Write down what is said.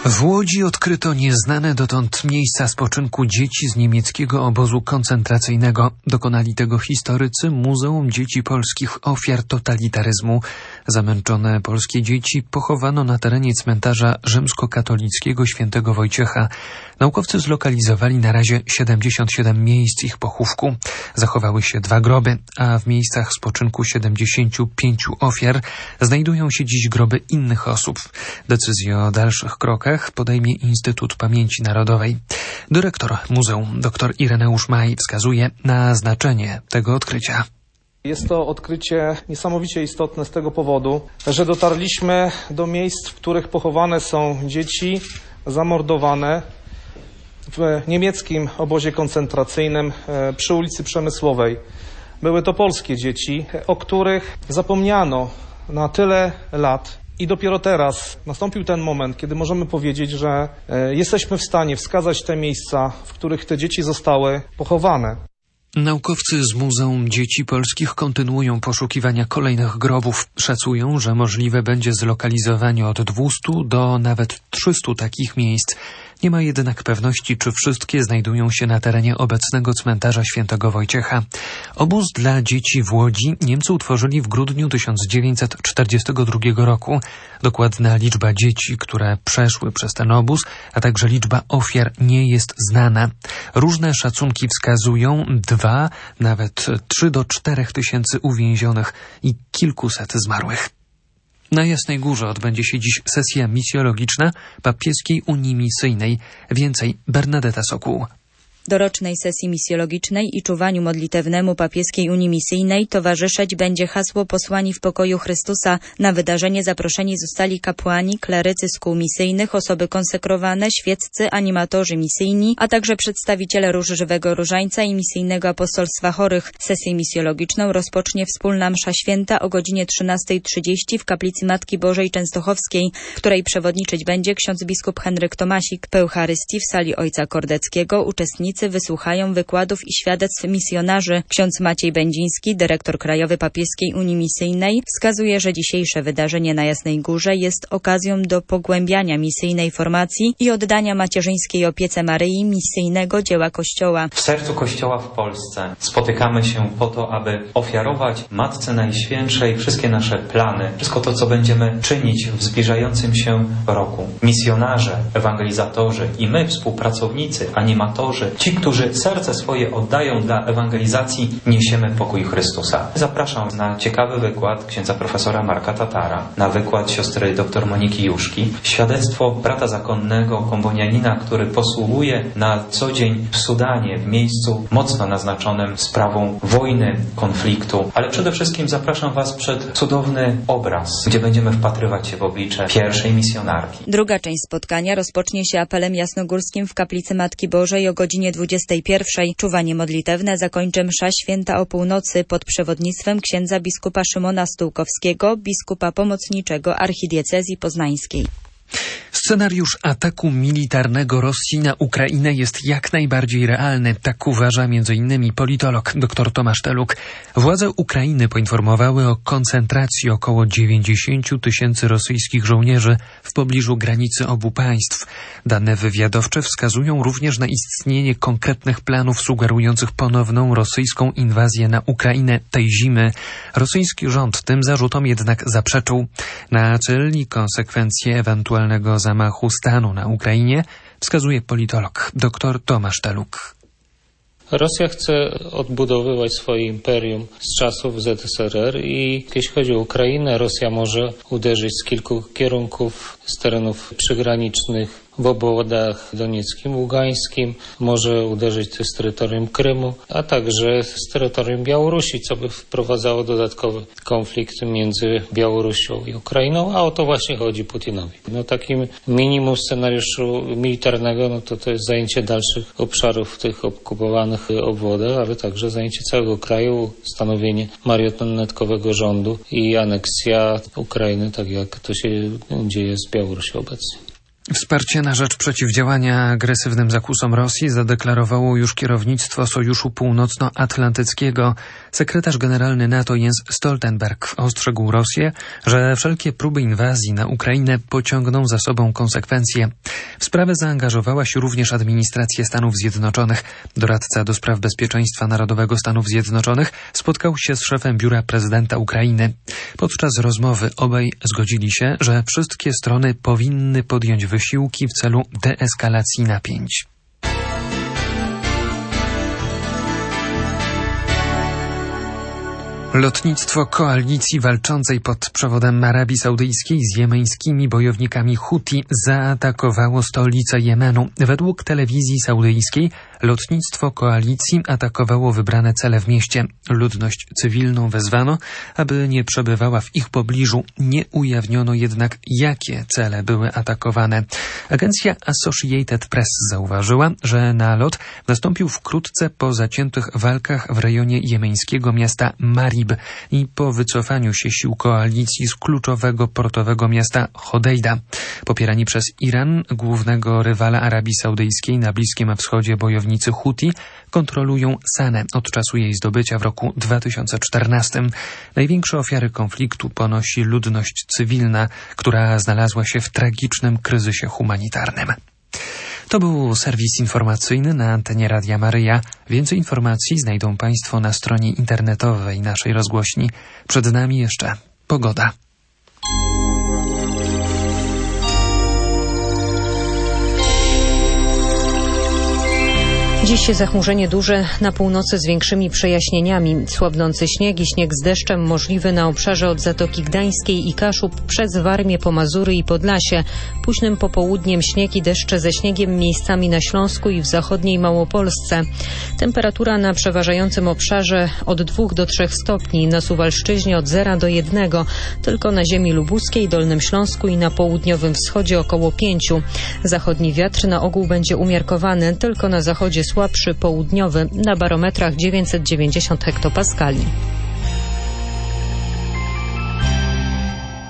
W Łodzi odkryto nieznane dotąd miejsca spoczynku dzieci z niemieckiego obozu koncentracyjnego. Dokonali tego historycy Muzeum Dzieci Polskich Ofiar Totalitaryzmu. Zamęczone polskie dzieci pochowano na terenie cmentarza rzymskokatolickiego Świętego Wojciecha. Naukowcy zlokalizowali na razie 77 miejsc ich pochówku. Zachowały się 2 groby, a w miejscach spoczynku 75 ofiar znajdują się dziś groby innych osób. Decyzję o dalszych krokach podejmie Instytut Pamięci Narodowej. Dyrektor muzeum dr Ireneusz Maj wskazuje na znaczenie tego odkrycia. Jest to odkrycie niesamowicie istotne z tego powodu, że dotarliśmy do miejsc, w których pochowane są dzieci zamordowane w niemieckim obozie koncentracyjnym przy ulicy Przemysłowej. Były to polskie dzieci, o których zapomniano na tyle lat. I dopiero teraz nastąpił ten moment, kiedy możemy powiedzieć, że jesteśmy w stanie wskazać te miejsca, w których te dzieci zostały pochowane. Naukowcy z Muzeum Dzieci Polskich kontynuują poszukiwania kolejnych grobów. Szacują, że możliwe będzie zlokalizowanie od 200 do nawet 300 takich miejsc. Nie ma jednak pewności, czy wszystkie znajdują się na terenie obecnego cmentarza Świętego Wojciecha. Obóz dla dzieci w Łodzi Niemcy utworzyli w grudniu 1942 roku. Dokładna liczba dzieci, które przeszły przez ten obóz, a także liczba ofiar nie jest znana. Różne szacunki wskazują 2, nawet 3 do 4 tysięcy uwięzionych i kilkuset zmarłych. Na Jasnej Górze odbędzie się dziś sesja misjologiczna Papieskiej Unii Misyjnej. Więcej Bernadeta Sokół. Dorocznej sesji misjologicznej i czuwaniu modlitewnemu Papieskiej Unii Misyjnej towarzyszyć będzie hasło Posłani w pokoju Chrystusa. Na wydarzenie zaproszeni zostali kapłani, klerycy z kół misyjnych, osoby konsekrowane, świeccy, animatorzy misyjni, a także przedstawiciele Róży Żywego Różańca i Misyjnego Apostolstwa Chorych. Sesję misjologiczną rozpocznie wspólna msza święta o godzinie 13:30 w kaplicy Matki Bożej Częstochowskiej, której przewodniczyć będzie ksiądz biskup Henryk Tomasik. Po Eucharystii w sali Ojca Kordeckiego uczestnicy wysłuchają wykładów i świadectw misjonarzy. Ksiądz Maciej Będziński, dyrektor krajowy Papieskiej Unii Misyjnej, wskazuje, że dzisiejsze wydarzenie na Jasnej Górze jest okazją do pogłębiania misyjnej formacji i oddania macierzyńskiej opiece Maryi misyjnego dzieła Kościoła. W sercu Kościoła w Polsce spotykamy się po to, aby ofiarować Matce Najświętszej wszystkie nasze plany, wszystko to, co będziemy czynić w zbliżającym się roku. Misjonarze, ewangelizatorzy i my, współpracownicy, animatorzy, ci, którzy serce swoje oddają dla ewangelizacji, niesiemy pokój Chrystusa. Zapraszam na ciekawy wykład księdza profesora Marka Tatara, na wykład siostry dr Moniki Juszki, świadectwo brata zakonnego, kombonianina, który posługuje na co dzień w Sudanie, w miejscu mocno naznaczonym sprawą wojny, konfliktu, ale przede wszystkim zapraszam Was przed cudowny obraz, gdzie będziemy wpatrywać się w oblicze pierwszej misjonarki. Druga część spotkania rozpocznie się apelem jasnogórskim w kaplicy Matki Bożej o godzinie 21. Czuwanie modlitewne zakończy msza święta o północy pod przewodnictwem księdza biskupa Szymona Stułkowskiego, biskupa pomocniczego archidiecezji poznańskiej. Scenariusz ataku militarnego Rosji na Ukrainę jest jak najbardziej realny, tak uważa m.in. politolog dr Tomasz Teluk. Władze Ukrainy poinformowały o koncentracji około 90 000 rosyjskich żołnierzy w pobliżu granicy obu państw. Dane wywiadowcze wskazują również na istnienie konkretnych planów sugerujących ponowną rosyjską inwazję na Ukrainę tej zimy. Rosyjski rząd tym zarzutom jednak zaprzeczył. Na cel i konsekwencje ewentualnego zamachu stanu na Ukrainie wskazuje politolog dr Tomasz Teluk. Rosja chce odbudowywać swoje imperium z czasów ZSRR i jeśli chodzi o Ukrainę, Rosja może uderzyć z kilku kierunków, z terenów przygranicznych w obwodach donieckim, ługańskim, może uderzyć też z terytorium Krymu, a także z terytorium Białorusi, co by wprowadzało dodatkowy konflikt między Białorusią i Ukrainą, a o to właśnie chodzi Putinowi. Takim minimum scenariuszu militarnego, to jest zajęcie dalszych obszarów w tych okupowanych obwodach, ale także zajęcie całego kraju, stanowienie marionetkowego rządu i aneksja Ukrainy, tak jak to się dzieje z Białorusią obecnie. Wsparcie na rzecz przeciwdziałania agresywnym zakusom Rosji zadeklarowało już kierownictwo Sojuszu Północnoatlantyckiego. Sekretarz generalny NATO Jens Stoltenberg ostrzegł Rosję, że wszelkie próby inwazji na Ukrainę pociągną za sobą konsekwencje. W sprawę zaangażowała się również administracja Stanów Zjednoczonych. Doradca do spraw bezpieczeństwa narodowego Stanów Zjednoczonych spotkał się z szefem biura prezydenta Ukrainy. Podczas rozmowy obaj zgodzili się, że wszystkie strony powinny podjąć wysiłki w celu deeskalacji napięć. Lotnictwo koalicji walczącej pod przewodem Arabii Saudyjskiej z jemeńskimi bojownikami Huti zaatakowało stolicę Jemenu. Według telewizji saudyjskiej lotnictwo koalicji atakowało wybrane cele w mieście. Ludność cywilną wezwano, aby nie przebywała w ich pobliżu. Nie ujawniono jednak, jakie cele były atakowane. Agencja Associated Press zauważyła, że nalot nastąpił wkrótce po zaciętych walkach w rejonie jemeńskiego miasta Marib i po wycofaniu się sił koalicji z kluczowego portowego miasta Hodejda. Popierani przez Iran, głównego rywala Arabii Saudyjskiej na Bliskim Wschodzie, bojownicy Huti kontrolują Sanę od czasu jej zdobycia w roku 2014. Największe ofiary konfliktu ponosi ludność cywilna, która znalazła się w tragicznym kryzysie humanitarnym. To był serwis informacyjny na antenie Radia Maryja. Więcej informacji znajdą Państwo na stronie internetowej naszej rozgłośni. Przed nami jeszcze pogoda. Dziś zachmurzenie duże, na północy z większymi przejaśnieniami. Słabnący śnieg i śnieg z deszczem możliwy na obszarze od Zatoki Gdańskiej i Kaszub przez Warmię po Mazury i Podlasie. Późnym popołudniem śnieg i deszcze ze śniegiem miejscami na Śląsku i w zachodniej Małopolsce. Temperatura na przeważającym obszarze od 2 do 3 stopni, na Suwalszczyźnie od 0 do 1, tylko na ziemi lubuskiej, Dolnym Śląsku i na południowym wschodzie około 5. Zachodni wiatr na ogół będzie umiarkowany, tylko na zachodzie słabszy, południowy, na barometrach 990 hektopaskali.